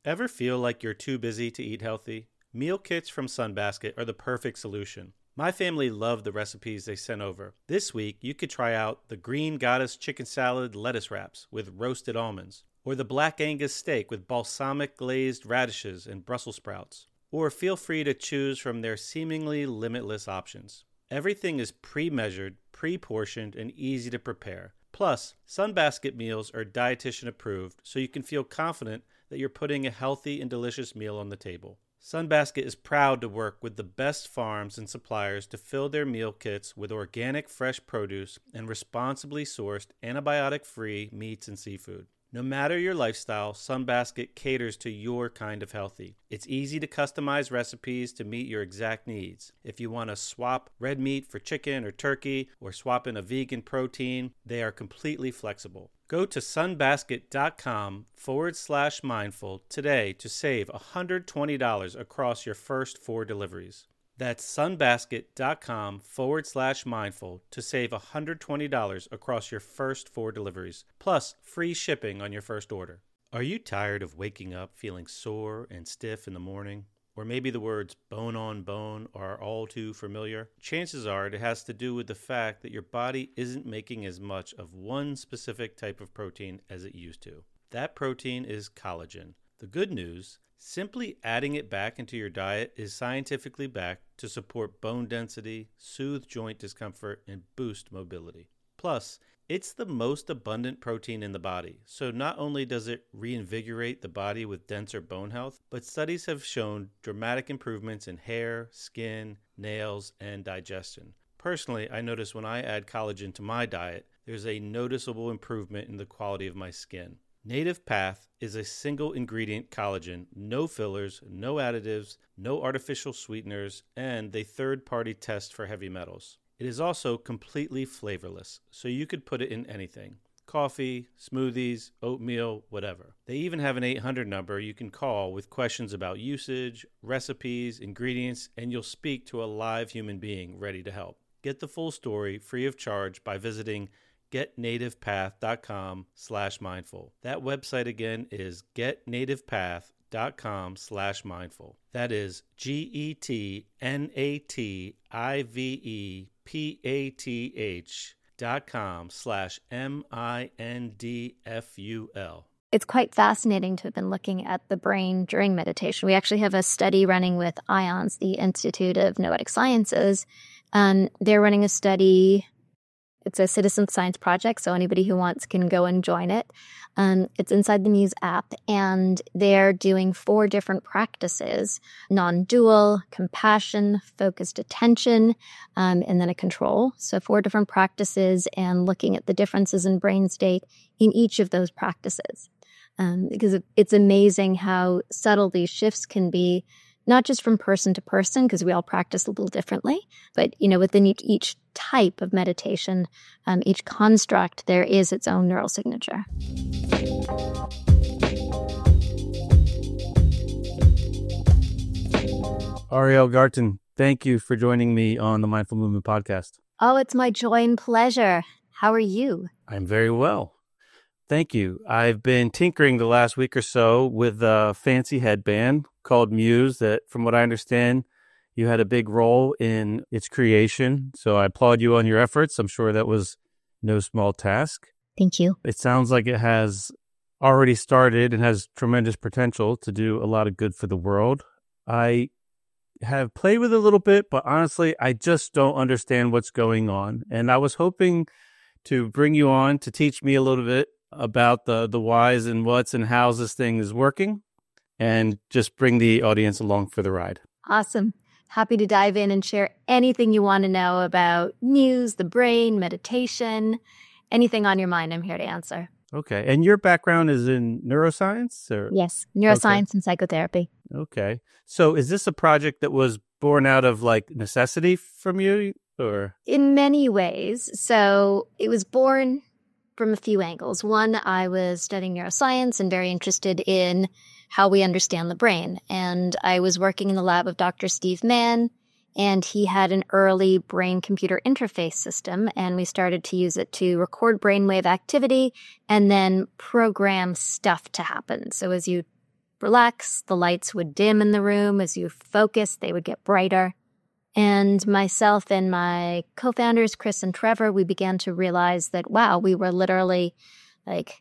Ever feel like you're too busy to eat healthy? Meal kits from Sunbasket are the perfect solution. My family loved the recipes they sent over. This week, you could try out the Green Goddess chicken salad lettuce wraps with roasted almonds, or the Black Angus steak with balsamic glazed radishes and Brussels sprouts. Or feel free to choose from their seemingly limitless options. Everything is pre-measured, pre-portioned, and easy to prepare. Plus, Sunbasket meals are dietitian approved, so you can feel confident that you're putting a healthy and delicious meal on the table. Sunbasket is proud to work with the best farms and suppliers to fill their meal kits with organic, fresh produce and responsibly sourced, antibiotic-free meats and seafood. No matter your lifestyle, Sunbasket caters to your kind of healthy. It's easy to customize recipes to meet your exact needs. If you want to swap red meat for chicken or turkey, or swap in a vegan protein, they are completely flexible. Go to sunbasket.com/mindful today to save $120 across your first 4 deliveries. That's sunbasket.com/mindful to save $120 across your first 4 deliveries, plus free shipping on your first order. Are you tired of waking up feeling sore and stiff in the morning? Or maybe the words bone on bone are all too familiar? Chances are it has to do with the fact that your body isn't making as much of one specific type of protein as it used to. That protein is collagen. The good news, simply adding it back into your diet is scientifically backed to support bone density, soothe joint discomfort, and boost mobility. Plus, it's the most abundant protein in the body, so not only does it reinvigorate the body with denser bone health, but studies have shown dramatic improvements in hair, skin, nails, and digestion. Personally, I notice when I add collagen to my diet, there's a noticeable improvement in the quality of my skin. Native Path is a single ingredient collagen, no fillers, no additives, no artificial sweeteners, and they third-party test for heavy metals. It is also completely flavorless, so you could put it in anything. Coffee, smoothies, oatmeal, whatever. They even have an 800 number you can call with questions about usage, recipes, ingredients, and you'll speak to a live human being ready to help. Get the full story free of charge by visiting getnativepath.com/mindful. That website again is getnativepath.com/mindful. That is getnativepath.com/mindful. It's quite fascinating to have been looking at the brain during meditation. We actually have a study running with IONS, the Institute of Noetic Sciences. They're running a study. It's a citizen science project, so anybody who wants can go and join it. It's inside the Muse app, and they're doing 4 different practices: non-dual, compassion, focused attention, and then a control. So 4 different practices, and looking at the differences in brain state in each of those practices. Because it's amazing how subtle these shifts can be, not just from person to person, because we all practice a little differently, but within each type of meditation, each construct, there is its own neural signature. Arielle Garten, thank you for joining me on the Mindful Movement podcast. Oh, it's my joy and pleasure. How are you? I'm very well. Thank you. I've been tinkering the last week or so with a fancy headband called Muse that, from what I understand, you had a big role in its creation. So I applaud you on your efforts. I'm sure that was no small task. Thank you. It sounds like it has already started and has tremendous potential to do a lot of good for the world. I have played with it a little bit, but honestly, I just don't understand what's going on. And I was hoping to bring you on to teach me a little bit about the whys and whats and how's this thing is working, and just bring the audience along for the ride. Awesome. Happy to dive in and share anything you want to know about Muse, the brain, meditation, anything on your mind. I'm here to answer. Okay. And your background is in neuroscience? Or? Yes, neuroscience and psychotherapy. Okay. So is this a project that was born out of necessity from you, or? In many ways. So it was born from a few angles. One, I was studying neuroscience and very interested in how we understand the brain. And I was working in the lab of Dr. Steve Mann, and he had an early brain-computer interface system, and we started to use it to record brainwave activity and then program stuff to happen. So as you relax, the lights would dim in the room. As you focus, they would get brighter. And myself and my co-founders, Chris and Trevor, we began to realize that, wow, we were literally like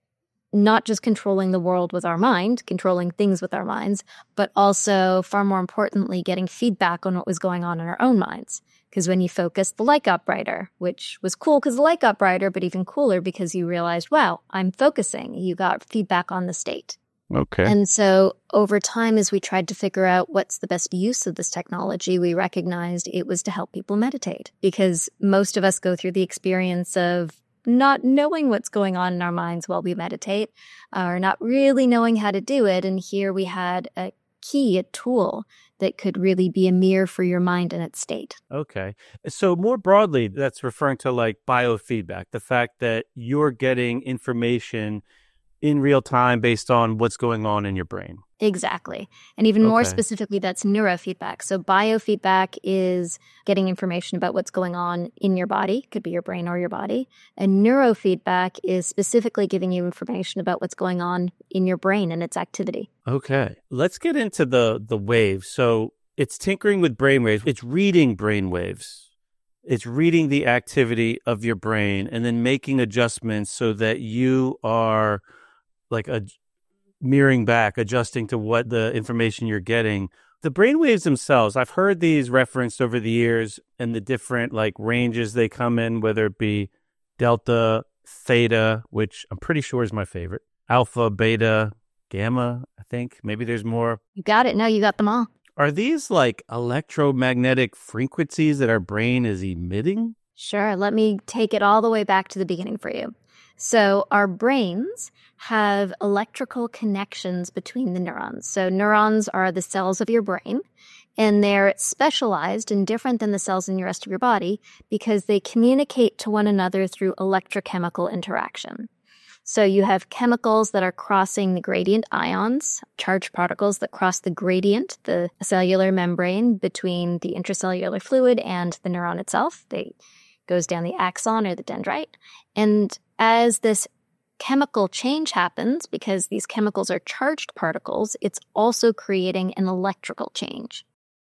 not just controlling the world with our mind, controlling things with our minds, but also, far more importantly, getting feedback on what was going on in our own minds. Because when you focus, the light got brighter, which was cool because the light got brighter, but even cooler because you realized, wow, I'm focusing. You got feedback on the state. Okay. And so over time, as we tried to figure out what's the best use of this technology, we recognized it was to help people meditate. Because most of us go through the experience of not knowing what's going on in our minds while we meditate, or not really knowing how to do it. And here we had a key, a tool that could really be a mirror for your mind and its state. Okay. So more broadly, that's referring to like biofeedback, the fact that you're getting information in real time based on what's going on in your brain. Exactly. And even more specifically, that's neurofeedback. So biofeedback is getting information about what's going on in your body, could be your brain or your body. And neurofeedback is specifically giving you information about what's going on in your brain and its activity. Okay. Let's get into the waves. So it's tinkering with brainwaves. It's reading brainwaves. It's reading the activity of your brain and then making adjustments so that you are like mirroring back, adjusting to what the information you're getting. The brainwaves themselves, I've heard these referenced over the years and the different like ranges they come in, whether it be delta, theta, which I'm pretty sure is my favorite, alpha, beta, gamma, I think. Maybe there's more. You got it. No, you got them all. Are these like electromagnetic frequencies that our brain is emitting? Sure. Let me take it all the way back to the beginning for you. So our brains have electrical connections between the neurons. So neurons are the cells of your brain, and they're specialized and different than the cells in the rest of your body because they communicate to one another through electrochemical interaction. So you have chemicals that are crossing the gradient ions, charged particles that cross the gradient, the cellular membrane between the intracellular fluid and the neuron itself. They goes down the axon or the dendrite. And as this chemical change happens, because these chemicals are charged particles, it's also creating an electrical change.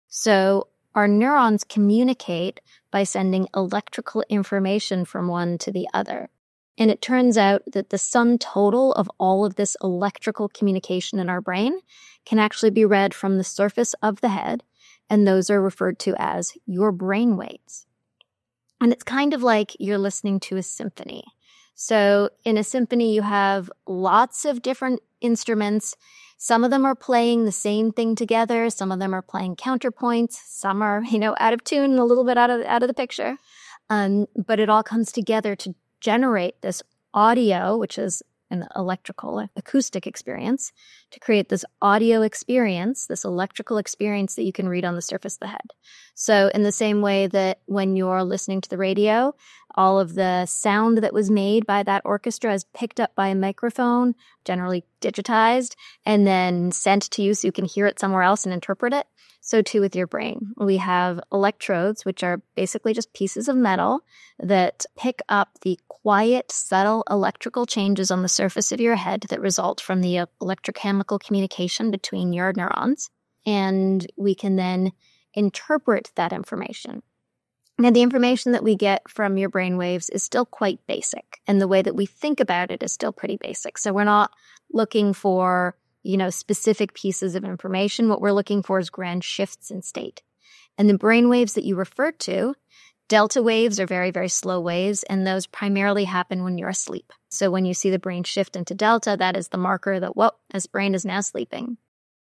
So our neurons communicate by sending electrical information from one to the other. And it turns out that the sum total of all of this electrical communication in our brain can actually be read from the surface of the head, and those are referred to as your brain waves. And it's kind of like you're listening to a symphony. So in a symphony, you have lots of different instruments. Some of them are playing the same thing together. Some of them are playing counterpoints. Some are, out of tune, a little bit out of the picture. But it all comes together to generate this audio, which is an electrical acoustic experience, to create this audio experience, this electrical experience that you can read on the surface of the head. So in the same way that when you're listening to the radio, all of the sound that was made by that orchestra is picked up by a microphone, generally digitized, and then sent to you so you can hear it somewhere else and interpret it. So too with your brain. We have electrodes, which are basically just pieces of metal that pick up the quiet, subtle electrical changes on the surface of your head that result from the electrochemical communication between your neurons. And we can then interpret that information. Now, the information that we get from your brain waves is still quite basic, and the way that we think about it is still pretty basic. So we're not looking for specific pieces of information. What we're looking for is grand shifts in state. And the brain waves that you referred to, delta waves are very, very slow waves, and those primarily happen when you're asleep. So when you see the brain shift into delta, that is the marker that, this brain is now sleeping.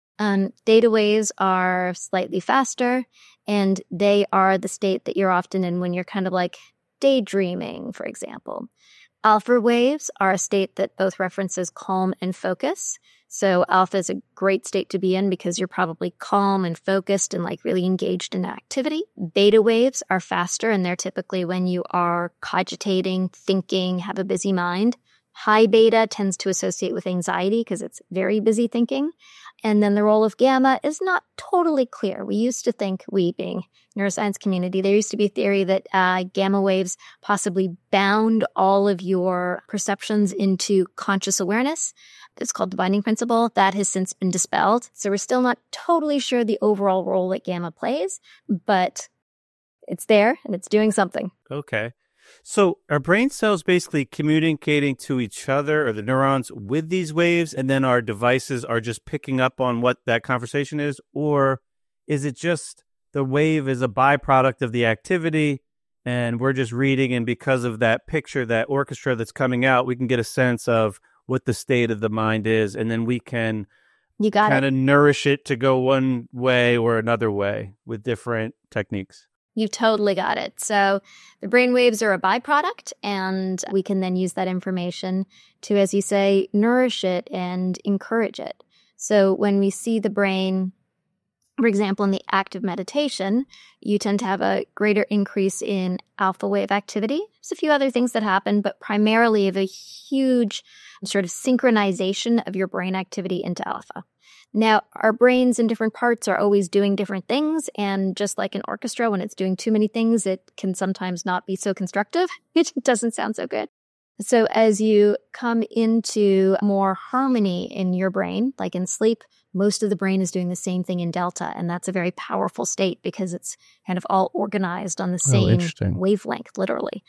Theta waves are slightly faster, and they are the state that you're often in when you're kind of like daydreaming, for example. Alpha waves are a state that both references calm and focus. So alpha is a great state to be in because you're probably calm and focused and like really engaged in activity. Beta waves are faster, and they're typically when you are cogitating, thinking, have a busy mind. High beta tends to associate with anxiety because it's very busy thinking. And then the role of gamma is not totally clear. We used to think, we being neuroscience community, there used to be a theory that gamma waves possibly bound all of your perceptions into conscious awareness. It's called the binding principle. That has since been dispelled. So we're still not totally sure the overall role that gamma plays, but it's there and it's doing something. Okay. So are brain cells basically communicating to each other or the neurons with these waves, and then our devices are just picking up on what that conversation is? Or is it just the wave is a byproduct of the activity and we're just reading, and because of that picture, that orchestra that's coming out, we can get a sense of what the state of the mind is, and then we can kind of nourish it to go one way or another way with different techniques? You totally got it. So the brain waves are a byproduct, and we can then use that information to, as you say, nourish it and encourage it. So when we see the brain, for example, in the act of meditation, you tend to have a greater increase in alpha wave activity. There's a few other things that happen, but primarily of a huge sort of synchronization of your brain activity into alpha. Now, our brains in different parts are always doing different things, and just like an orchestra, when it's doing too many things, it can sometimes not be so constructive. It doesn't sound so good. So as you come into more harmony in your brain, like in sleep, most of the brain is doing the same thing in delta, and that's a very powerful state because it's kind of all organized on the same wavelength, literally.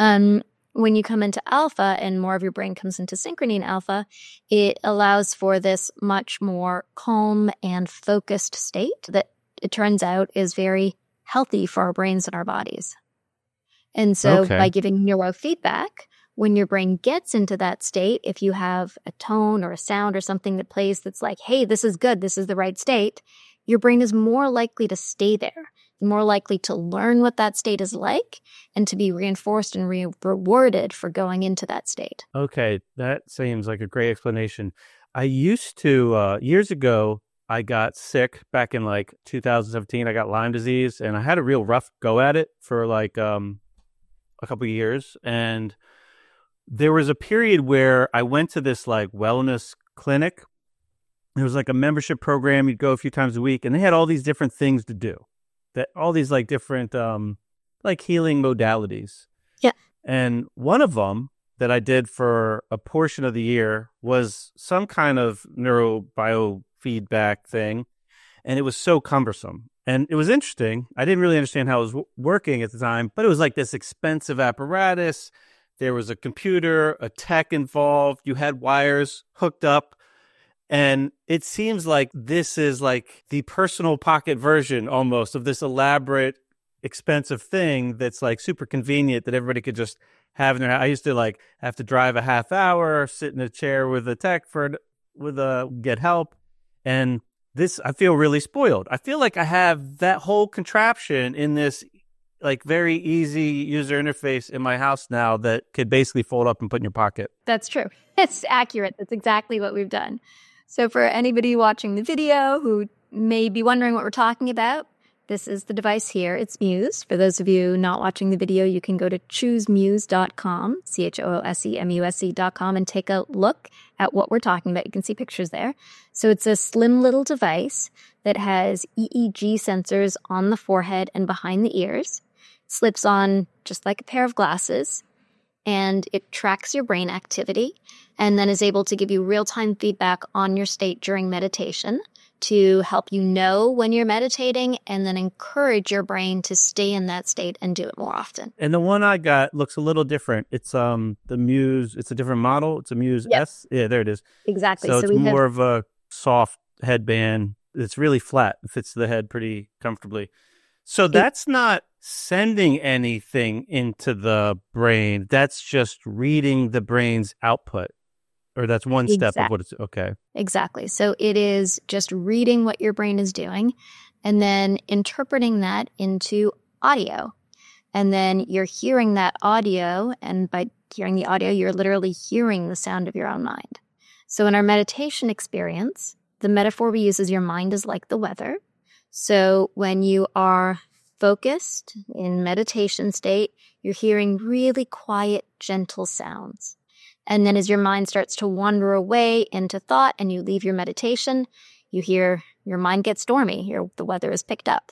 When you come into alpha and more of your brain comes into synchrony in alpha, it allows for this much more calm and focused state that it turns out is very healthy for our brains and our bodies. And so by giving neurofeedback, when your brain gets into that state, if you have a tone or a sound or something that plays that's like, hey, this is good, this is the right state, your brain is more likely to stay there, more likely to learn what that state is like and to be reinforced and rewarded for going into that state. Okay, that seems like a great explanation. I used to, years ago, I got sick back in like 2017. I got Lyme disease, and I had a real rough go at it for like a couple of years. And there was a period where I went to this like wellness clinic. It was like a membership program. You'd go a few times a week, and they had all these different things to do. That all these like different like healing modalities. Yeah. And one of them that I did for a portion of the year was some kind of neurobiofeedback thing. And it was so cumbersome. And it was interesting. I didn't really understand how it was working at the time, but it was like this expensive apparatus. There was a computer, a tech involved. You had wires hooked up. And it seems like this is like the personal pocket version almost of this elaborate, expensive thing that's like super convenient that everybody could just have in their house. I used to like have to drive a half hour, sit in a chair with a tech get help. And this, I feel really spoiled. I feel like I have that whole contraption in this like very easy user interface in my house now that could basically fold up and put in your pocket. That's true. It's accurate. That's exactly what we've done. So for anybody watching the video who may be wondering what we're talking about, this is the device here. It's Muse. For those of you not watching the video, you can go to choosemuse.com, CHOOSEMUSE.com, and take a look at what we're talking about. You can see pictures there. So it's a slim little device that has EEG sensors on the forehead and behind the ears. Slips on just like a pair of glasses, and it tracks your brain activity and then is able to give you real-time feedback on your state during meditation to help you know when you're meditating and then encourage your brain to stay in that state and do it more often. And the one I got looks a little different. It's the Muse, it's a different model. It's a Muse S. Yeah, there it is. Exactly. So it's more of a soft headband. It's really flat. It fits the head pretty comfortably. So that's not sending anything into the brain. That's just reading the brain's output. Or that's one step of what it's, okay. Exactly. So it is just reading what your brain is doing and then interpreting that into audio. And then you're hearing that audio, and by hearing the audio, you're literally hearing the sound of your own mind. So in our meditation experience, the metaphor we use is your mind is like the weather. So when you are focused in meditation state, you're hearing really quiet, gentle sounds. And then as your mind starts to wander away into thought and you leave your meditation, you hear your mind get stormy. The weather is picked up.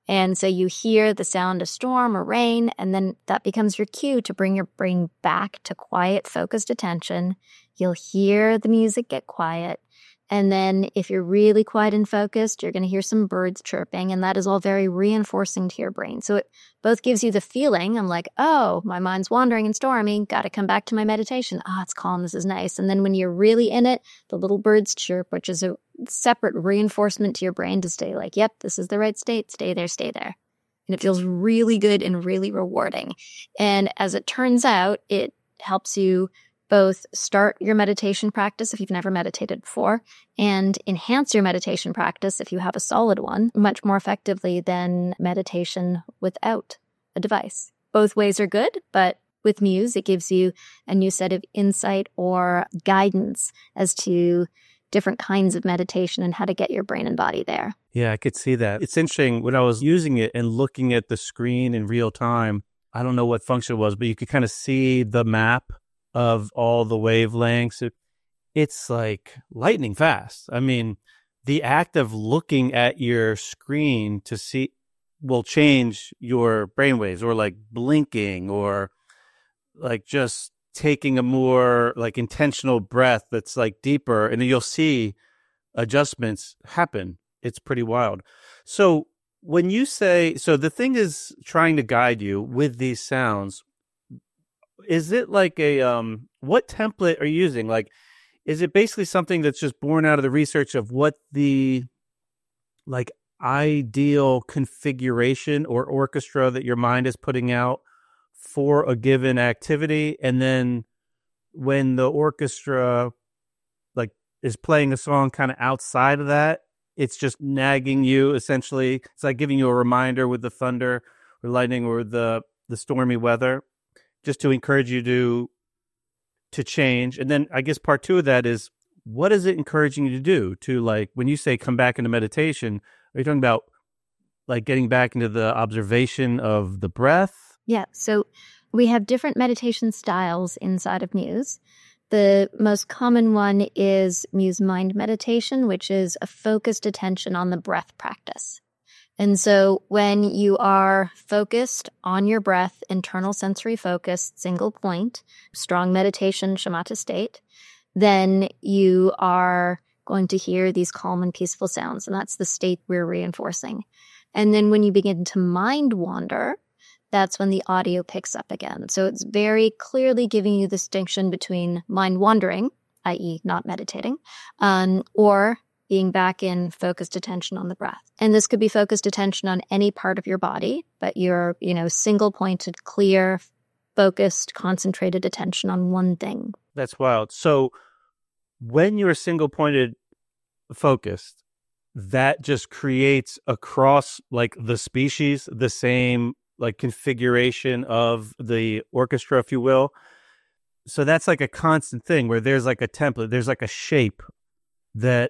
And so you hear the sound of storm or rain, and then that becomes your cue to bring your brain back to quiet, focused attention. You'll hear the music get quiet. And then if you're really quiet and focused, you're going to hear some birds chirping, and that is all very reinforcing to your brain. So it both gives you the feeling, I'm like, oh, my mind's wandering and stormy, got to come back to my meditation. Ah, it's calm, this is nice. And then when you're really in it, the little birds chirp, which is a separate reinforcement to your brain to stay like, yep, this is the right state, stay there, stay there. And it feels really good and really rewarding. And as it turns out, it helps you both start your meditation practice if you've never meditated before and enhance your meditation practice if you have a solid one much more effectively than meditation without a device. Both ways are good, but with Muse, it gives you a new set of insight or guidance as to different kinds of meditation and how to get your brain and body there. Yeah, I could see that. It's interesting when I was using it and looking at the screen in real time. I don't know what function it was, but you could kind of see the map of all the wavelengths. It's like lightning fast. I mean, the act of looking at your screen to see will change your brainwaves, or like blinking, or like just taking a more like intentional breath that's like deeper, and you'll see adjustments happen. It's pretty wild. So when you say, so the thing is trying to guide you with these sounds, is it like a, what template are you using? Like, is it basically something that's just born out of the research of what the like ideal configuration or orchestra that your mind is putting out for a given activity? And then when the orchestra like is playing a song kind of outside of that, it's just nagging you essentially. It's like giving you a reminder with the thunder or lightning or the stormy weather, just to encourage you to change. And then I guess part two of that is, what is it encouraging you to do? To like, when you say come back into meditation, are you talking about like getting back into the observation of the breath? Yeah. So we have different meditation styles inside of Muse. The most common one is Muse Mind Meditation, which is a focused attention on the breath practice. And so when you are focused on your breath, internal sensory focus, single point, strong meditation, shamatha state, then you are going to hear these calm and peaceful sounds. And that's the state we're reinforcing. And then when you begin to mind wander, that's when the audio picks up again. So it's very clearly giving you the distinction between mind wandering, i.e. not meditating, or being back in focused attention on the breath. And this could be focused attention on any part of your body, but you're, single pointed, clear, focused, concentrated attention on one thing. That's wild. So when you're single pointed focused, that just creates across like the species, the same like configuration of the orchestra, if you will. So that's like a constant thing where there's like a template, there's like a shape that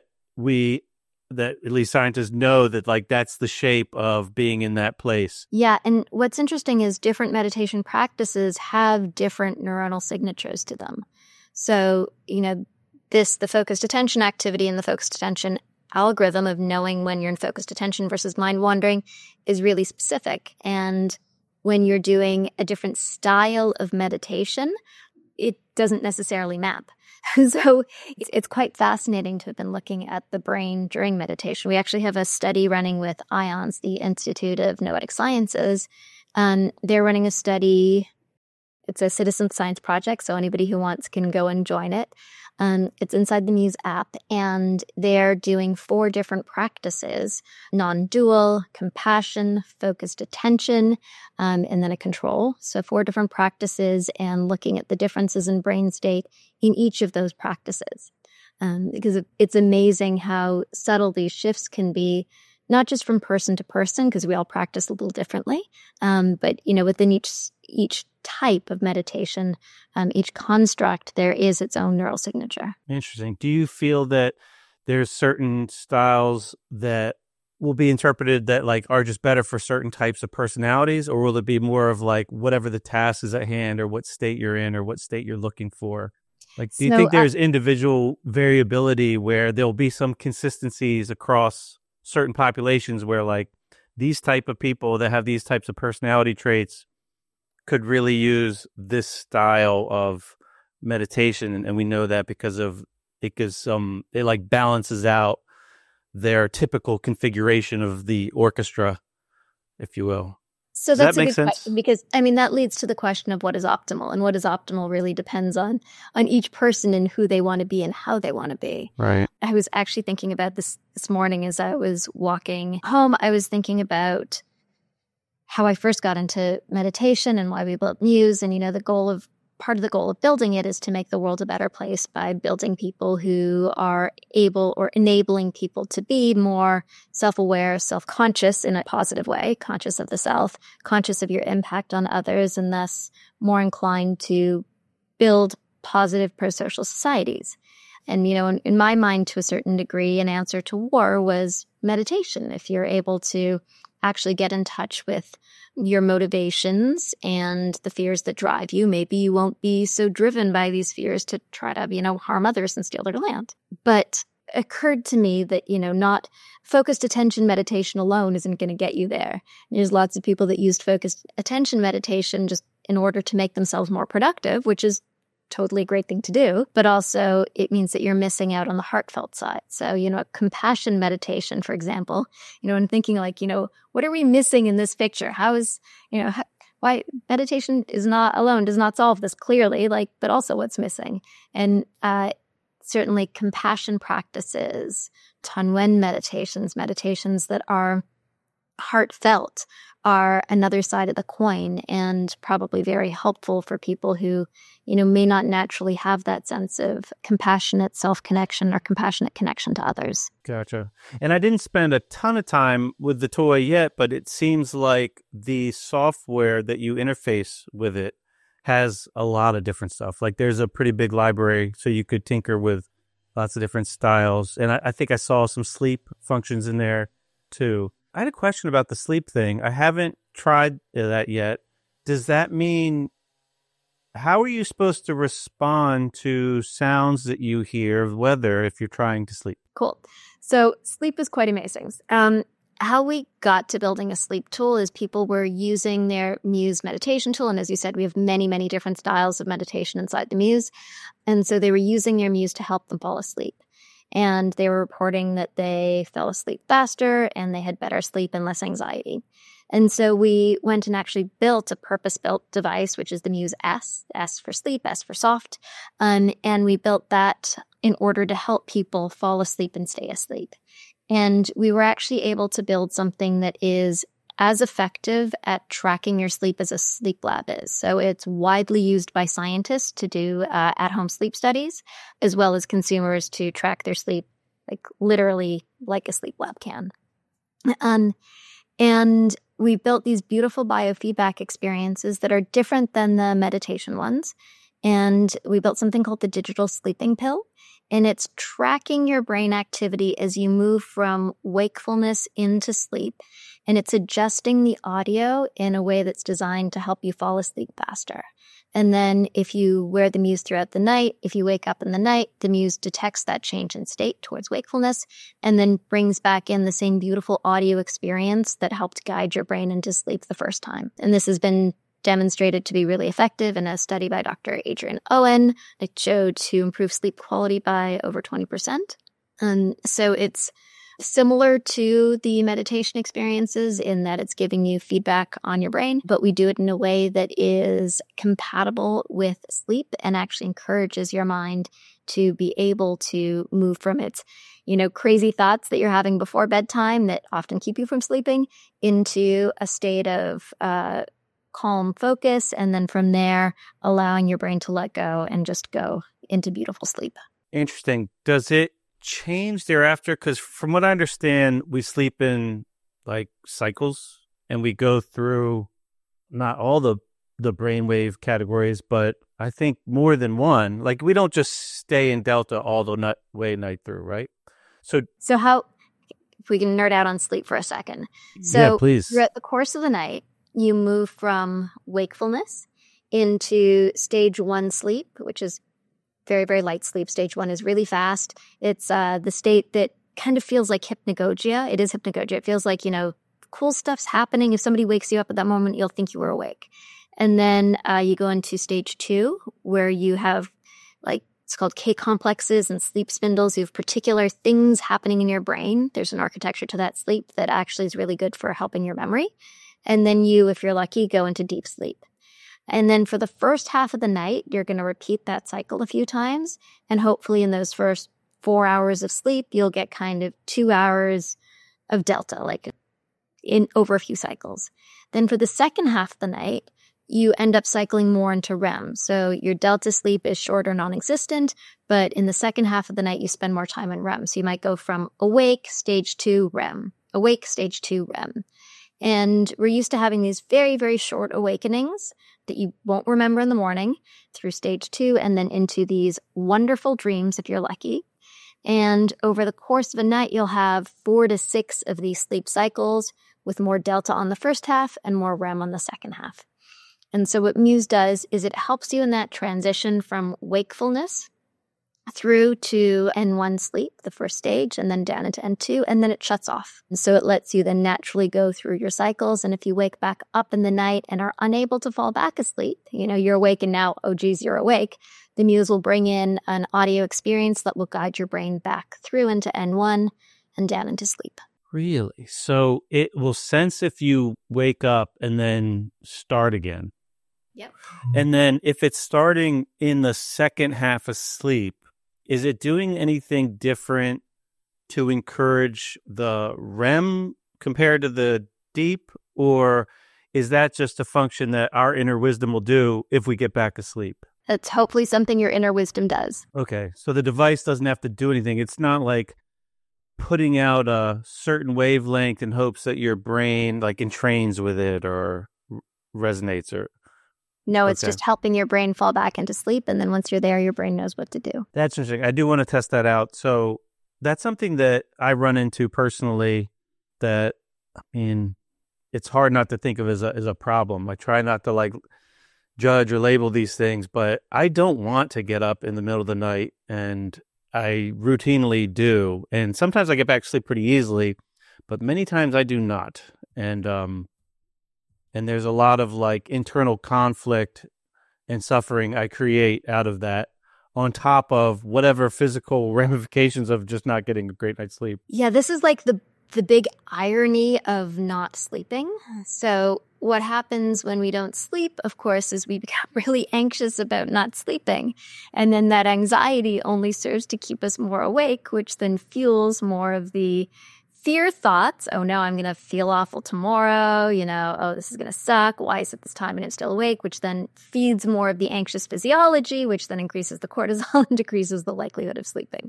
at least scientists know that like that's the shape of being in that place. Yeah. And what's interesting is different meditation practices have different neuronal signatures to them. So, the focused attention activity and the focused attention algorithm of knowing when you're in focused attention versus mind wandering is really specific. And when you're doing a different style of meditation, it doesn't necessarily map. So it's quite fascinating to have been looking at the brain during meditation. We actually have a study running with IONS, the Institute of Noetic Sciences. They're running a study. It's a citizen science project, so anybody who wants can go and join it. It's inside the Muse app, and they're doing 4 different practices: non-dual, compassion, focused attention, and then a control. So 4 different practices, and looking at the differences in brain state in each of those practices. Because it's amazing how subtle these shifts can be, not just from person to person, because we all practice a little differently, but within each type of meditation, each construct, there is its own neural signature. Interesting. Do you feel that there's certain styles that will be interpreted that like are just better for certain types of personalities, or will it be more of like whatever the task is at hand, or what state you're in, or what state you're looking for? Like, do you think there's individual variability where there'll be some consistencies across certain populations where like these type of people that have these types of personality traits could really use this style of meditation. And we know that because it like balances out their typical configuration of the orchestra, if you will. So Does that's that a make good sense? question, because I mean that leads to the question of what is optimal, and what is optimal really depends on each person and who they want to be and how they want to be. Right. I was actually thinking about this morning as I was walking home. I was thinking about how I first got into meditation and why we built Muse, and part of the goal of building it is to make the world a better place by building people who are able or enabling people to be more self-aware, self-conscious in a positive way, conscious of the self, conscious of your impact on others, and thus more inclined to build positive pro-social societies. And, in my mind, to a certain degree, an answer to war was meditation. If you're able to actually get in touch with your motivations and the fears that drive you, maybe you won't be so driven by these fears to try to, harm others and steal their land. But it occurred to me that, not focused attention meditation alone isn't going to get you there. There's lots of people that used focused attention meditation just in order to make themselves more productive, which is totally a great thing to do, but also it means that you're missing out on the heartfelt side. So, compassion meditation, for example, and thinking like, what are we missing in this picture? Why meditation does not solve this clearly, but also what's missing. And certainly compassion practices, Tanwen meditations that are heartfelt are another side of the coin, and probably very helpful for people who, may not naturally have that sense of compassionate self-connection or compassionate connection to others. Gotcha. And I didn't spend a ton of time with the toy yet, but it seems like the software that you interface with it has a lot of different stuff. Like there's a pretty big library, so you could tinker with lots of different styles. And I think I saw some sleep functions in there too. I had a question about the sleep thing. I haven't tried that yet. Does that mean, how are you supposed to respond to sounds that you hear of weather if you're trying to sleep? Cool. So sleep is quite amazing. How we got to building a sleep tool is people were using their Muse meditation tool. And as you said, we have many, many different styles of meditation inside the Muse. And so they were using their Muse to help them fall asleep. And they were reporting that they fell asleep faster and they had better sleep and less anxiety. And so we went and actually built a purpose-built device, which is the Muse S for sleep, S for soft. And we built that in order to help people fall asleep and stay asleep. And we were actually able to build something that is as effective at tracking your sleep as a sleep lab is. So it's widely used by scientists to do at-home sleep studies, as well as consumers to track their sleep, literally like a sleep lab can. And we built these beautiful biofeedback experiences that are different than the meditation ones. And we built something called the digital sleeping pill. And it's tracking your brain activity as you move from wakefulness into sleep. And it's adjusting the audio in a way that's designed to help you fall asleep faster. And then if you wear the Muse throughout the night, if you wake up in the night, the Muse detects that change in state towards wakefulness and then brings back in the same beautiful audio experience that helped guide your brain into sleep the first time. And this has been demonstrated to be really effective in a study by Dr. Adrian Owen that showed to improve sleep quality by over 20%. So it's similar to the meditation experiences in that it's giving you feedback on your brain, but we do it in a way that is compatible with sleep and actually encourages your mind to be able to move from its, crazy thoughts that you're having before bedtime that often keep you from sleeping into a state of calm focus, and then from there, allowing your brain to let go and just go into beautiful sleep. Interesting. Does it change thereafter? Because from what I understand, we sleep in cycles, and we go through not all the brainwave categories, but I think more than one. We don't just stay in delta all the night through, right? So how, if we can nerd out on sleep for a second. So yeah, please. Throughout the course of the night, you move from wakefulness into stage 1 sleep, which is very, very light sleep. Stage 1 is really fast. It's the state that kind of feels like hypnagogia. It is hypnagogia. It feels like, cool stuff's happening. If somebody wakes you up at that moment, you'll think you were awake. And then you go into stage 2, where you have it's called K complexes and sleep spindles. You have particular things happening in your brain. There's an architecture to that sleep that actually is really good for helping your memory. And then you, if you're lucky, go into deep sleep. And then for the first half of the night, you're going to repeat that cycle a few times. And hopefully in those first 4 hours of sleep, you'll get kind of 2 hours of delta, in over a few cycles. Then for the second half of the night, you end up cycling more into REM. So your delta sleep is short or non-existent, but in the second half of the night, you spend more time in REM. So you might go from awake, stage 2, REM, awake, stage 2, REM. And we're used to having these very, very short awakenings that you won't remember in the morning through stage 2, and then into these wonderful dreams if you're lucky. And over the course of a night, you'll have 4 to 6 of these sleep cycles with more delta on the first half and more REM on the second half. And so what Muse does is it helps you in that transition from wakefulness through to N1 sleep, the first stage, and then down into N2, and then it shuts off. And so it lets you then naturally go through your cycles. And if you wake back up in the night and are unable to fall back asleep, you're awake and now, oh geez, you're awake, the Muse will bring in an audio experience that will guide your brain back through into N1 and down into sleep. Really? So it will sense if you wake up and then start again. Yep. And then if it's starting in the second half of sleep, is it doing anything different to encourage the REM compared to the deep? Or is that just a function that our inner wisdom will do if we get back asleep? That's hopefully something your inner wisdom does. Okay. So the device doesn't have to do anything. It's not like putting out a certain wavelength in hopes that your brain entrains with it or resonates or... No, it's just helping your brain fall back into sleep. And then once you're there, your brain knows what to do. That's interesting. I do want to test that out. So that's something that I run into personally that, it's hard not to think of as a problem. I try not to judge or label these things, but I don't want to get up in the middle of the night, and I routinely do. And sometimes I get back to sleep pretty easily, but many times I do not. And there's a lot of internal conflict and suffering I create out of that, on top of whatever physical ramifications of just not getting a great night's sleep. Yeah, this is the big irony of not sleeping. So what happens when we don't sleep, of course, is we become really anxious about not sleeping. And then that anxiety only serves to keep us more awake, which then fuels more of the fear thoughts. Oh no, I'm going to feel awful tomorrow. Oh, this is going to suck. Why is it this time and I'm still awake? Which then feeds more of the anxious physiology, which then increases the cortisol and decreases the likelihood of sleeping.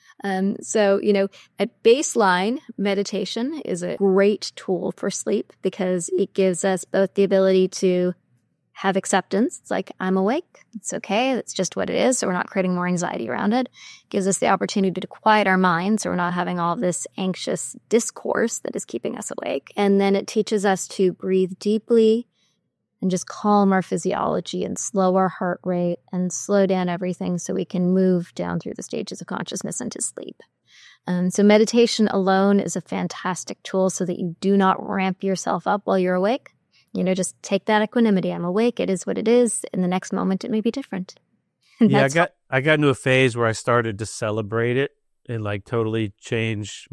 So, at baseline, meditation is a great tool for sleep because it gives us both the ability to have acceptance. It's like, I'm awake. It's okay. That's just what it is. So we're not creating more anxiety around it. It gives us the opportunity to quiet our minds so we're not having all this anxious discourse that is keeping us awake. And then it teaches us to breathe deeply and just calm our physiology and slow our heart rate and slow down everything so we can move down through the stages of consciousness into sleep. So meditation alone is a fantastic tool so that you do not ramp yourself up while you're awake. Just take that equanimity. I'm awake. It is what it is. In the next moment, it may be different. Yeah, I got into a phase where I started to celebrate it and totally change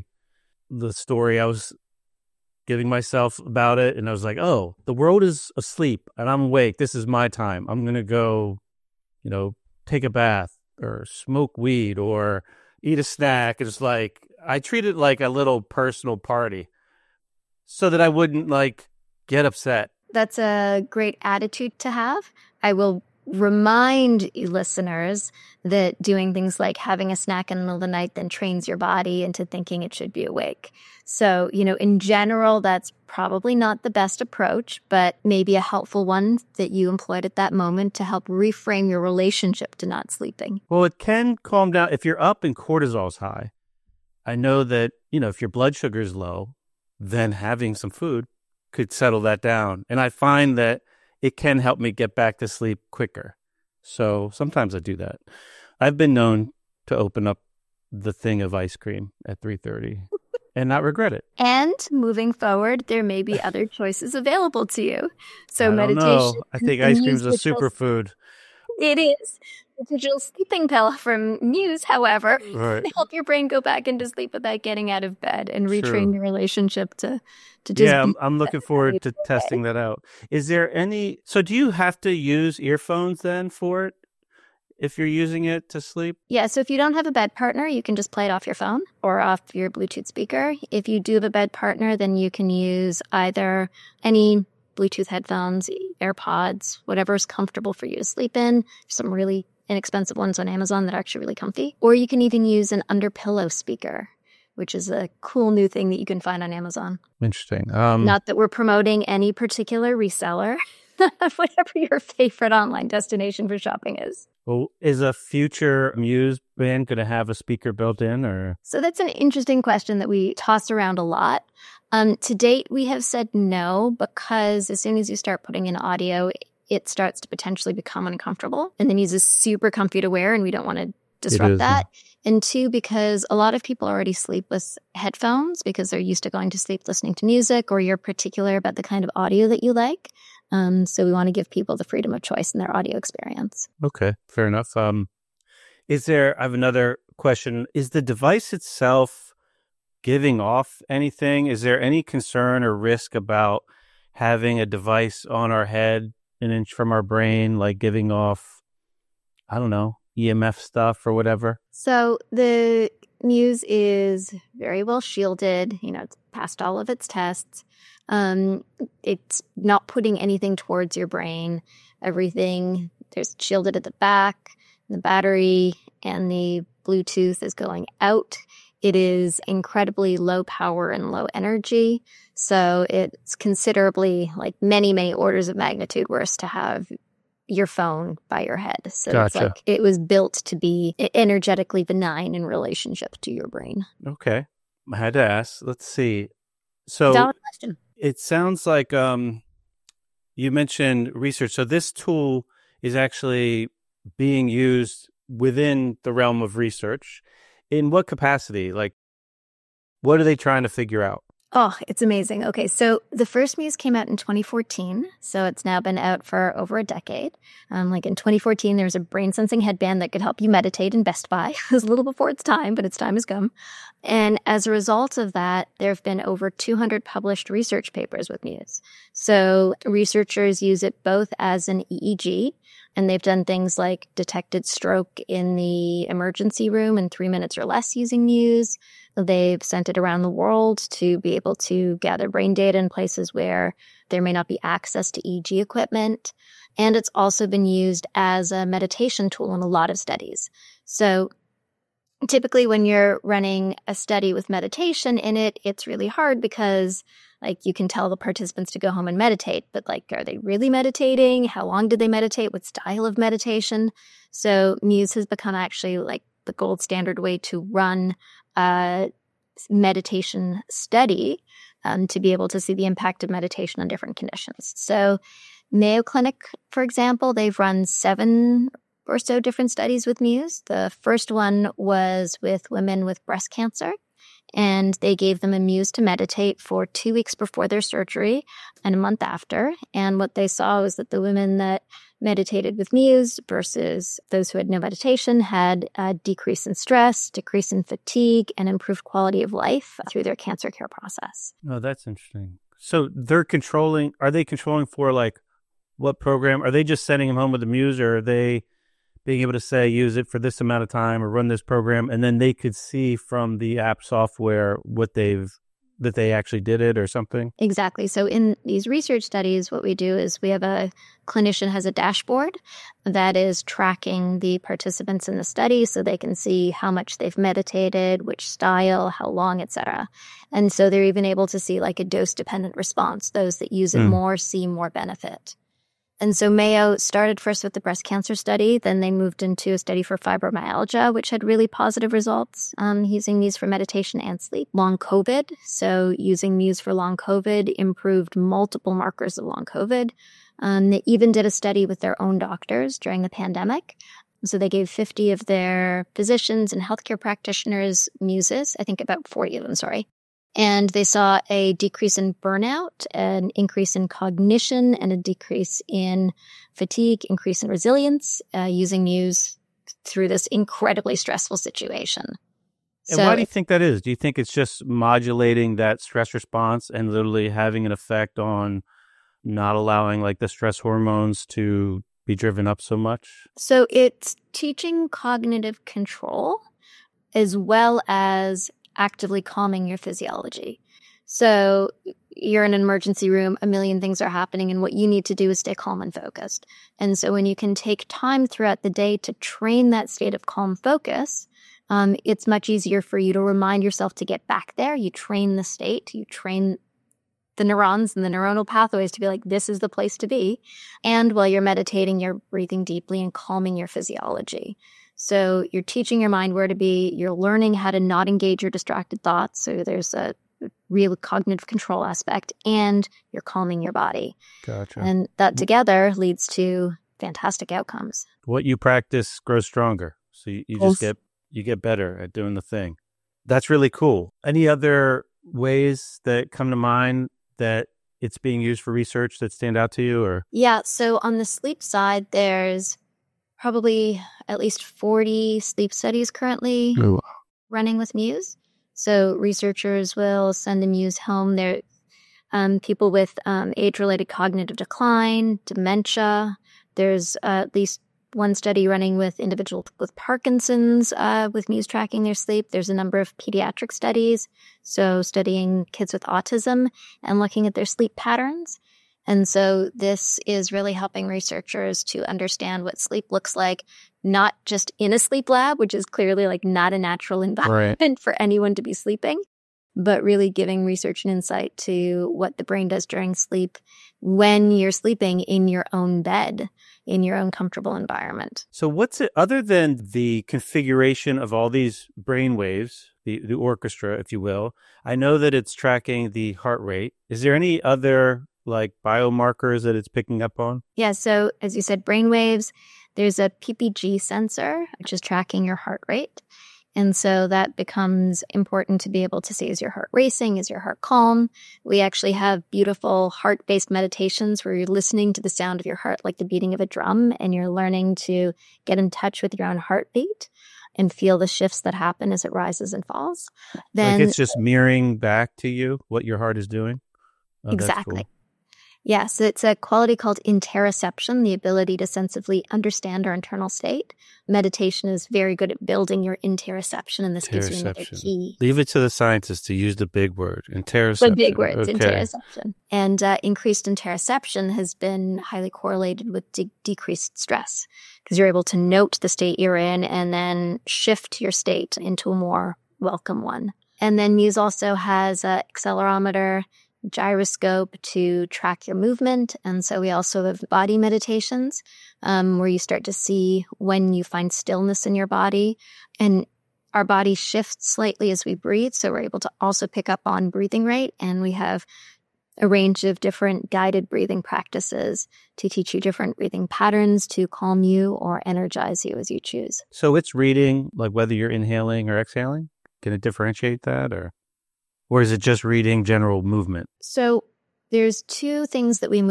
the story I was giving myself about it. And I was like, oh, the world is asleep and I'm awake. This is my time. I'm going to go, take a bath or smoke weed or eat a snack. It's I treat it like a little personal party so that I wouldn't get upset. That's a great attitude to have. I will remind listeners that doing things like having a snack in the middle of the night then trains your body into thinking it should be awake. So, in general, that's probably not the best approach, but maybe a helpful one that you employed at that moment to help reframe your relationship to not sleeping. Well, it can calm down. If you're up and cortisol's high, I know that, if your blood sugar is low, then having some food could settle that down. And I find that it can help me get back to sleep quicker. So sometimes I do that. I've been known to open up the thing of ice cream at 3:30 and not regret it. And moving forward, there may be other choices available to you. So I don't meditation. know. I think ice cream is a digital- superfood. It is. The digital sleeping pill from Muse, however, Right. can help your brain go back into sleep without getting out of bed and Sure. retrain your relationship to just Yeah, be I'm looking forward to okay. testing that out. Is there any? So do you have to use earphones then for it if you're using it to sleep? Yeah, so if you don't have a bed partner, you can just play it off your phone or off your Bluetooth speaker. If you do have a bed partner, then you can use either any Bluetooth headphones, AirPods, whatever is comfortable for you to sleep in. There's some really inexpensive ones on Amazon that are actually really comfy. Or you can even use an under-pillow speaker, which is a cool new thing that you can find on Amazon. Interesting. Not that we're promoting any particular reseller, whatever your favorite online destination for shopping is. Well, is a future Muse band going to have a speaker built in, or? So that's an interesting question that we toss around a lot. To date, we have said no, because as soon as you start putting in audio, it starts to potentially become uncomfortable. And the Muse is super comfy to wear, and we don't want to disrupt that. And two, because a lot of people already sleep with headphones because they're used to going to sleep listening to music, or you're particular about the kind of audio that you like. So we want to give people the freedom of choice in their audio experience. Okay, fair enough. I have another question. Is the device itself giving off anything? Is there any concern or risk about having a device on our head an inch from our brain, like giving off, I don't know, EMF stuff or whatever? So the Muse is very well shielded. It's passed all of its tests. It's not putting anything towards your brain. Everything, there's shielded at the back. The battery and the Bluetooth is going out. It is incredibly low power and low energy. So it's considerably, like many, many orders of magnitude worse to have your phone by your head. So It's Gotcha. like it was built to be energetically benign in relationship to your brain. Okay. I had to ask. Let's see. So Valid question. it sounds like you mentioned research. So this tool is actually being used within the realm of research. In what capacity? Like, what are they trying to figure out? Oh, it's amazing. Okay, so the first Muse came out in 2014, so it's now been out for over a decade. Like in 2014, there was a brain sensing headband that could help you meditate in Best Buy. It was a little before its time, but its time has come. And as a result of that, there have been over 200 published research papers with Muse. So researchers use it both as an EEG, and they've done things like detected stroke in the emergency room in 3 minutes or less using Muse. They've sent it around the world to be able to gather brain data in places where there may not be access to EEG equipment. And it's also been used as a meditation tool in a lot of studies. So typically when you're running a study with meditation in it, it's really hard because like you can tell the participants to go home and meditate, but like, are they really meditating? How long did they meditate? What style of meditation? So Muse has become actually like the gold standard way to run a meditation study to be able to see the impact of meditation on different conditions. So Mayo Clinic, for example, they've run 7 or so different studies with Muse. The first one was with women with breast cancer, and they gave them a Muse to meditate for 2 weeks before their surgery and a month after. And what they saw was that the women that meditated with Muse versus those who had no meditation had a decrease in stress, decrease in fatigue, and improved quality of life through their cancer care process. Oh, that's interesting. So are they controlling for like what program? Are they just sending them home with the Muse, or are they being able to say, use it for this amount of time or run this program, and then they could see from the app software that they actually did it or something? Exactly. So in these research studies, what we do is we have a clinician has a dashboard that is tracking the participants in the study so they can see how much they've meditated, which style, how long, etc. And so they're even able to see like a dose-dependent response. Those that use it more see more benefit. And so Mayo started first with the breast cancer study, then they moved into a study for fibromyalgia, which had really positive results using Muse for meditation and sleep. Long COVID, so using Muse for long COVID improved multiple markers of long COVID. They even did a study with their own doctors during the pandemic. So they gave 50 of their physicians and healthcare practitioners Muses, I think about 40 of them, And they saw a decrease in burnout, an increase in cognition, and a decrease in fatigue, increase in resilience using Muse through this incredibly stressful situation. And why do you think that is? Do you think it's just modulating that stress response and literally having an effect on not allowing like the stress hormones to be driven up so much? So it's teaching cognitive control as well as actively calming your physiology. So you're in an emergency room, a million things are happening, and what you need to do is stay calm and focused. And so when you can take time throughout the day to train that state of calm focus, it's much easier for you to remind yourself to get back there. You train the state, you train the neurons and the neuronal pathways to be like, this is the place to be. And while you're meditating, you're breathing deeply and calming your physiology. So you're teaching your mind where to be. You're learning how to not engage your distracted thoughts. So there's a real cognitive control aspect, and you're calming your body. Gotcha. And that together leads to fantastic outcomes. What you practice grows stronger. So you just get better at doing the thing. That's really cool. Any other ways that come to mind that it's being used for research that stand out to you? Or Yeah. So on the sleep side, there's probably at least 40 sleep studies currently running with Muse. So researchers will send a Muse home. They're people with age-related cognitive decline, dementia. There's at least one study running with individuals with Parkinson's with Muse tracking their sleep. There's a number of pediatric studies, so studying kids with autism and looking at their sleep patterns. And so this is really helping researchers to understand what sleep looks like, not just in a sleep lab, which is clearly like not a natural environment for anyone to be sleeping, but really giving research and insight to what the brain does during sleep when you're sleeping in your own bed, in your own comfortable environment. So what's it, other than the configuration of all these brain waves, the orchestra, if you will, I know that it's tracking the heart rate. Is there any other like biomarkers that it's picking up on? Yeah, so as you said, brain waves, there's a PPG sensor, which is tracking your heart rate. And so that becomes important to be able to see, is your heart racing? Is your heart calm? We actually have beautiful heart-based meditations where you're listening to the sound of your heart like the beating of a drum, and you're learning to get in touch with your own heartbeat and feel the shifts that happen as it rises and falls. Then like it's just mirroring back to you what your heart is doing? Oh, exactly. That's cool. Yes, it's a quality called interoception, the ability to sensibly understand our internal state. Meditation is very good at building your interoception, and this gives you another key. Leave it to the scientists to use the big word, interoception. The big words, okay. Interoception. And increased interoception has been highly correlated with decreased stress, because you're able to note the state you're in and then shift your state into a more welcome one. And then Muse also has an accelerometer, gyroscope to track your movement. And so we also have body meditations where you start to see when you find stillness in your body. And our body shifts slightly as we breathe. So we're able to also pick up on breathing rate. And we have a range of different guided breathing practices to teach you different breathing patterns to calm you or energize you as you choose. So it's reading like whether you're inhaling or exhaling? Can it differentiate that, or is it just reading general movement? So there's two things that we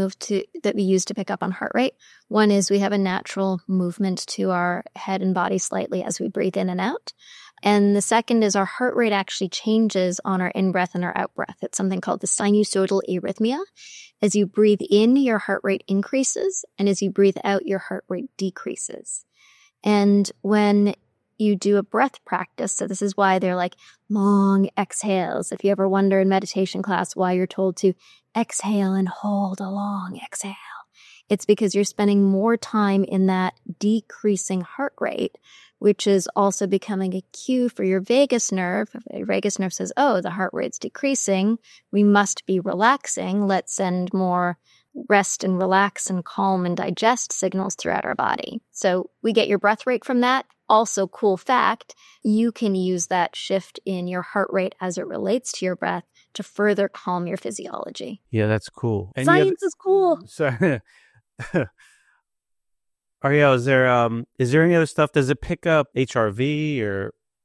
use to pick up on heart rate. One is we have a natural movement to our head and body slightly as we breathe in and out. And the second is our heart rate actually changes on our in-breath and our out-breath. It's something called the sinusoidal arrhythmia. As you breathe in, your heart rate increases, and as you breathe out, your heart rate decreases. And when you do a breath practice, so this is why they're like long exhales. If you ever wonder in meditation class why you're told to exhale and hold a long exhale, it's because you're spending more time in that decreasing heart rate, which is also becoming a cue for your vagus nerve. Your vagus nerve says, oh, the heart rate's decreasing. We must be relaxing. Let's send more rest and relax and calm and digest signals throughout our body. So we get your breath rate from that. Also, cool fact, you can use that shift in your heart rate as it relates to your breath to further calm your physiology. Yeah, that's cool. And science is cool. So, Ariel, is there any other stuff? Does it pick up HRV or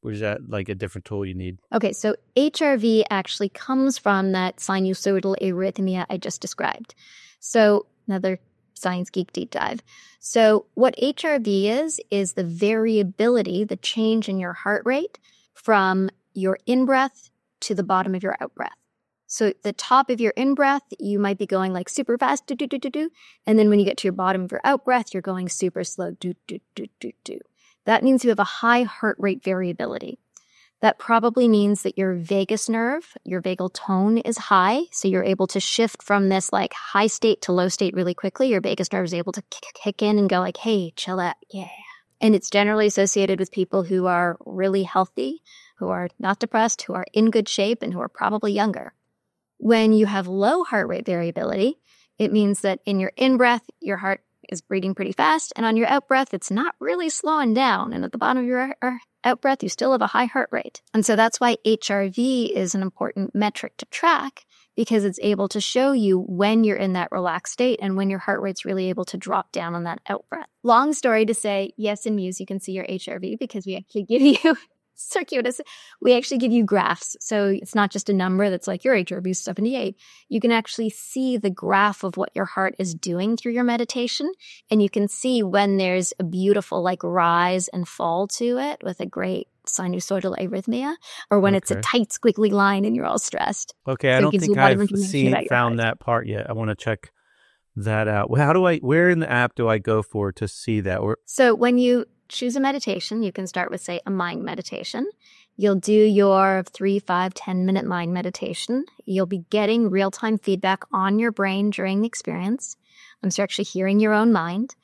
Or is that like a different tool you need? Okay, so HRV actually comes from that sinusoidal arrhythmia I just described. So another science geek deep dive. So what HRV is the variability, the change in your heart rate from your in-breath to the bottom of your out-breath. So the top of your in-breath, you might be going like super fast, do, do, do, do, do. And then when you get to your bottom of your out-breath, you're going super slow, do, do, do, do, do. That means you have a high heart rate variability. That probably means that your vagus nerve, your vagal tone is high. So you're able to shift from this like high state to low state really quickly. Your vagus nerve is able to kick in and go like, hey, chill out. Yeah. And it's generally associated with people who are really healthy, who are not depressed, who are in good shape, and who are probably younger. When you have low heart rate variability, it means that in your in-breath, your heart is beating pretty fast, and on your out-breath, it's not really slowing down. And at the bottom of your out-breath, you still have a high heart rate. And so that's why HRV is an important metric to track, because it's able to show you when you're in that relaxed state and when your heart rate's really able to drop down on that out-breath. Long story to say, yes, in Muse, you can see your HRV because we actually give you circuitous. We actually give you graphs. So it's not just a number that's like your HRV is 78. You can actually see the graph of what your heart is doing through your meditation. And you can see when there's a beautiful like rise and fall to it with a great sinusoidal arrhythmia, or when it's a tight squiggly line and you're all stressed. Okay, so I don't think I've found that part yet. I want to check that out. Where in the app do I go to see that? So when you choose a meditation, you can start with, say, a mind meditation. You'll do your 3, 5, 10-minute mind meditation. You'll be getting real-time feedback on your brain during the experience. So you're actually hearing your own mind.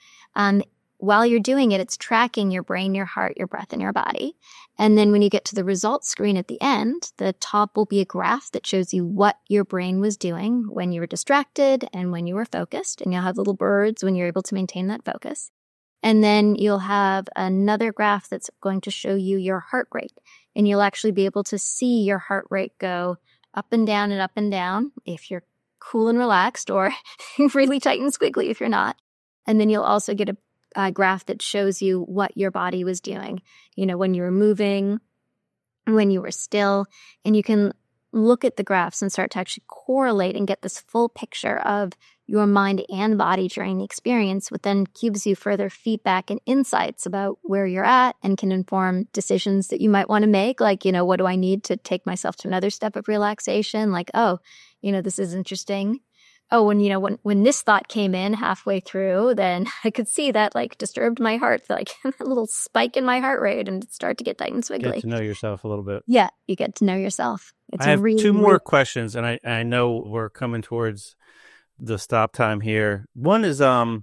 While you're doing it, it's tracking your brain, your heart, your breath, and your body. And then when you get to the results screen at the end, the top will be a graph that shows you what your brain was doing when you were distracted and when you were focused. And you'll have little birds when you're able to maintain that focus. And then you'll have another graph that's going to show you your heart rate. And you'll actually be able to see your heart rate go up and down if you're cool and relaxed, or really tight and squiggly if you're not. And then you'll also get a graph that shows you what your body was doing, when you were moving, when you were still. And you can look at the graphs and start to actually correlate and get this full picture of your mind and body during the experience, which then gives you further feedback and insights about where you're at and can inform decisions that you might want to make. Like, what do I need to take myself to another step of relaxation? Like, this is interesting. Oh, when this thought came in halfway through, then I could see that like disturbed my heart, like a little spike in my heart rate, and start to get tight and squiggly. Get to know yourself a little bit. Yeah, you get to know yourself. I have two more questions, and I know we're coming towards the stop time here. One is, can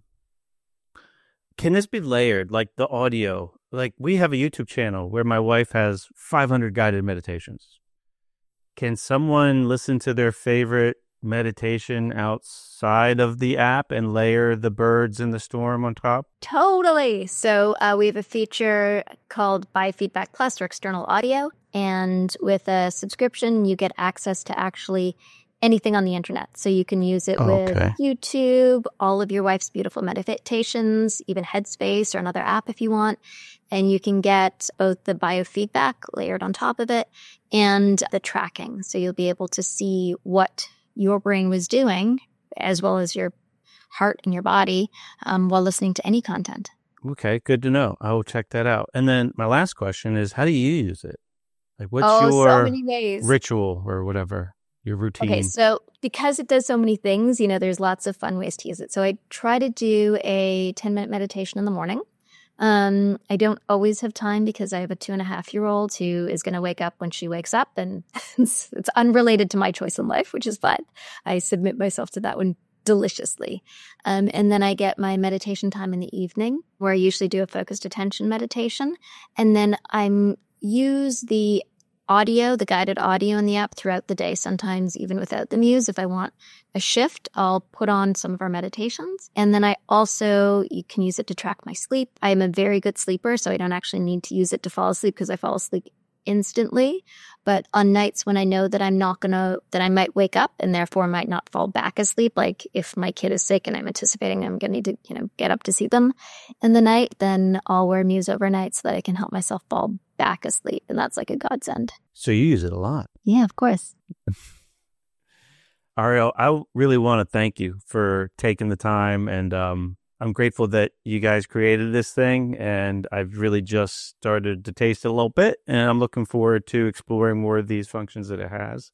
this be layered, like the audio? Like, we have a YouTube channel where my wife has 500 guided meditations. Can someone listen to their favorite meditation outside of the app and layer the birds in the storm on top? Totally. So we have a feature called Biofeedback Plus, or external audio. And with a subscription, you get access to actually anything on the internet. So you can use it with YouTube, all of your wife's beautiful meditations, even Headspace or another app if you want. And you can get both the biofeedback layered on top of it and the tracking. So you'll be able to see what your brain was doing, as well as your heart and your body, while listening to any content. Okay, good to know. I will check that out. And then my last question is, how do you use it? Like, what's your so many ways. Ritual or whatever, your routine? Okay, so because it does so many things, there's lots of fun ways to use it. So I try to do a 10-minute meditation in the morning. I don't always have time because I have a 2.5-year-old who is going to wake up when she wakes up, and it's unrelated to my choice in life, which is fun. I submit myself to that one deliciously. And then I get my meditation time in the evening, where I usually do a focused attention meditation. And then I use the guided audio in the app throughout the day, sometimes even without the Muse. If I want a shift, I'll put on some of our meditations. And then you can use it to track my sleep. I am a very good sleeper, so I don't actually need to use it to fall asleep because I fall asleep instantly. But on nights when I know that that I might wake up and therefore might not fall back asleep, like if my kid is sick and I'm anticipating I'm going to need to, get up to see them in the night, then I'll wear Muse overnight so that I can help myself fall back asleep. And that's like a godsend. So you use it a lot. Yeah, of course. Ariel, I really want to thank you for taking the time, and I'm grateful that you guys created this thing, and I've really just started to taste it a little bit, and I'm looking forward to exploring more of these functions that it has.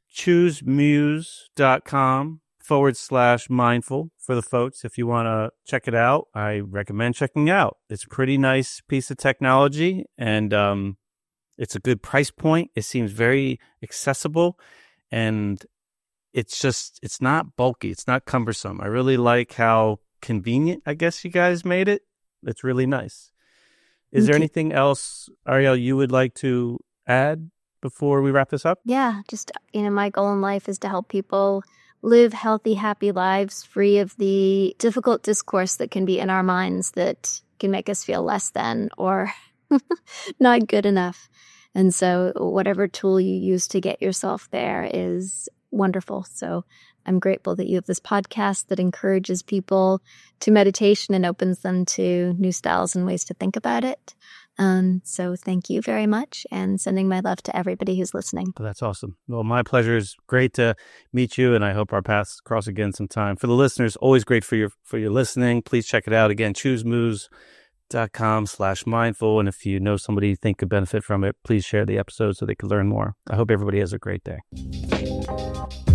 ChooseMuse.com/mindful for the folks. If you want to check it out, I recommend checking it out. It's a pretty nice piece of technology, and it's a good price point. It seems very accessible, and it's not bulky. It's not cumbersome. I really like how convenient, I guess, you guys made it. It's really nice. Is there anything else, Ariel, you would like to add before we wrap this up? Yeah, just, my goal in life is to help people live healthy, happy lives free of the difficult discourse that can be in our minds that can make us feel less than or not good enough. And so whatever tool you use to get yourself there is wonderful. So I'm grateful that you have this podcast that encourages people to meditation and opens them to new styles and ways to think about it. So thank you very much, and sending my love to everybody who's listening. That's awesome. Well, my pleasure. Is great to meet you, and I hope our paths cross again sometime. For the listeners, always great for your listening. Please check it out. Again, ChooseMuse.com/mindful. And if you know somebody you think could benefit from it, please share the episode so they can learn more. I hope everybody has a great day.